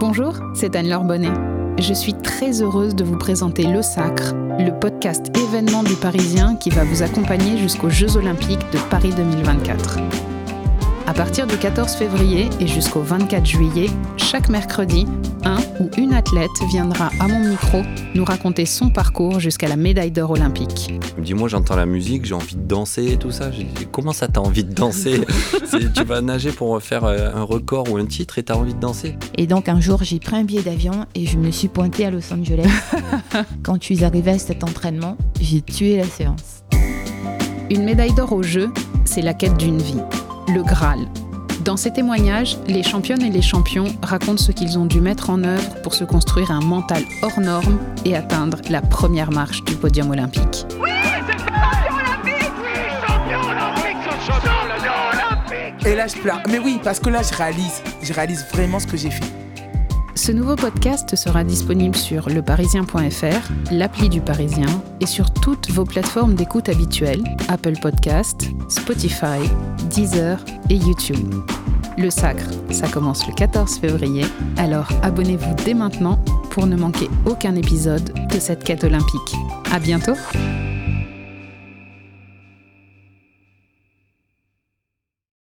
Bonjour, c'est Anne-Laure Bonnet. Je suis très heureuse de vous présenter Le Sacre, le podcast événement du Parisien qui va vous accompagner jusqu'aux Jeux Olympiques de Paris 2024. À partir du 14 février et jusqu'au 24 juillet, chaque mercredi, un ou une athlète viendra à mon micro nous raconter son parcours jusqu'à la médaille d'or olympique. Dis-moi, j'entends la musique, j'ai envie de danser et tout ça. Comment ça, t'as envie de danser ? Tu vas nager pour faire un record ou un titre et t'as envie de danser ? Et donc un jour, j'ai pris un billet d'avion et je me suis pointée à Los Angeles. Quand je suis arrivée à cet entraînement, j'ai tué la séance. Une médaille d'or aux Jeux, c'est la quête d'une vie. Le Graal. Dans ces témoignages, les championnes et les champions racontent ce qu'ils ont dû mettre en œuvre pour se construire un mental hors norme et atteindre la première marche du podium olympique. Oui, c'est champion olympique. Oui, champion olympique. Champion olympique. Et là, je pleure. Mais oui, parce que là, je réalise vraiment ce que j'ai fait. Ce nouveau podcast sera disponible sur leparisien.fr, l'appli du Parisien et sur toutes vos plateformes d'écoute habituelles, Apple Podcast, Spotify, Deezer et YouTube. Le Sacre, ça commence le 14 février, alors abonnez-vous dès maintenant pour ne manquer aucun épisode de cette quête olympique. À bientôt!